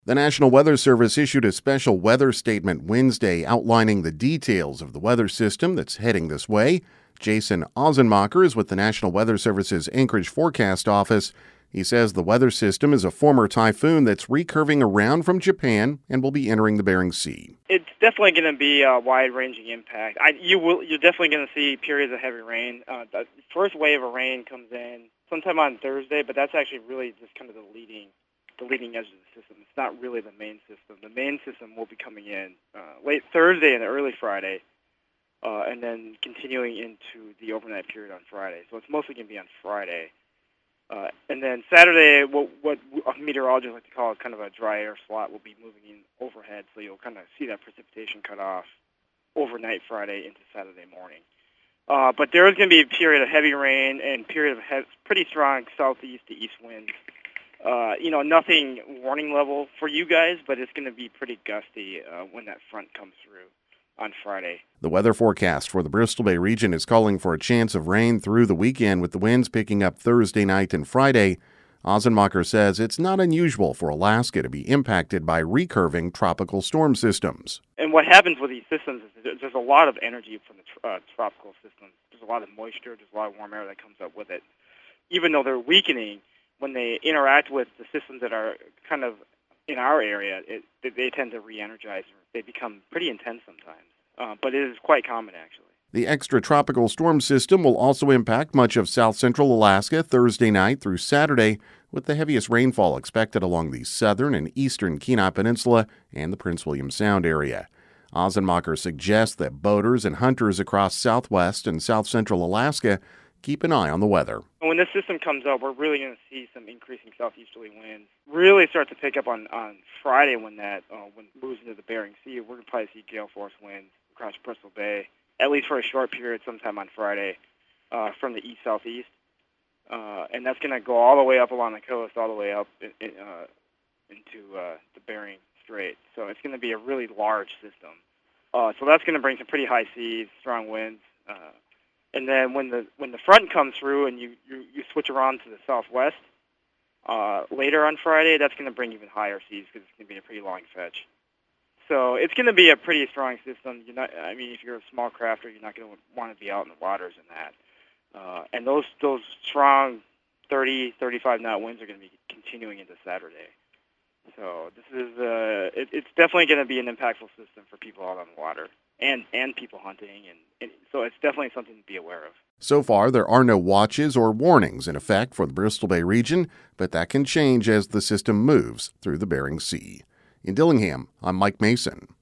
The National Weather Service issued a special weather statement Wednesday outlining the details of the weather system that's heading this way. Jason Ozenmacher is with the National Weather Service's Anchorage Forecast Office. He says the weather system is a former typhoon that's recurving around from Japan and will be entering the Bering Sea. It's definitely going to be a wide-ranging impact. You're definitely going to see periods of heavy rain. The first wave of rain comes in sometime on Thursday, but that's actually really just kind of the leading edge of the system. It's not really the main system. The main system will be coming in late Thursday and early Friday, and then continuing into the overnight period on Friday. So it's mostly going to be on Friday. And then Saturday, what meteorologists like to call kind of a dry air slot will be moving in overhead, so you'll kind of see that precipitation cut off overnight Friday into Saturday morning. But there is going to be a period of heavy rain and period of pretty strong southeast to east winds. Nothing warning level for you guys, but it's going to be pretty gusty when that front comes through on Friday. The weather forecast for the Bristol Bay region is calling for a chance of rain through the weekend, with the winds picking up Thursday night and Friday. Ozenmacher says it's not unusual for Alaska to be impacted by recurving tropical storm systems. And what happens with these systems is there's a lot of energy from the tropical system. There's a lot of moisture, there's a lot of warm air that comes up with it. Even though they're weakening, when they interact with the systems that are kind of in our area, they tend to re-energize. They become pretty intense sometimes, but it is quite common, actually. The extratropical storm system will also impact much of south-central Alaska Thursday night through Saturday, with the heaviest rainfall expected along the southern and eastern Kenai Peninsula and the Prince William Sound area. Ozenmacher suggests that boaters and hunters across southwest and south-central Alaska keep an eye on the weather. When this system comes up, we're really going to see some increasing southeasterly winds really start to pick up on Friday when it moves into the Bering Sea. We're going to probably see gale force winds across Bristol Bay, at least for a short period sometime on Friday from the east-southeast. And that's going to go all the way up along the coast, all the way up into the Bering Strait. So it's going to be a really large system. So that's going to bring some pretty high seas, strong winds. And then when the front comes through and you switch around to the southwest later on Friday, that's going to bring even higher seas because it's going to be a pretty long fetch. So it's going to be a pretty strong system. If you're a small crafter, you're not going to want to be out in the waters in that. And those strong 30, 35 knot winds are going to be continuing into Saturday. So this is it's definitely going to be an impactful system for people out on the water and people hunting, and so it's definitely something to be aware of. So far, there are no watches or warnings in effect for the Bristol Bay region, but that can change as the system moves through the Bering Sea. In Dillingham, I'm Mike Mason.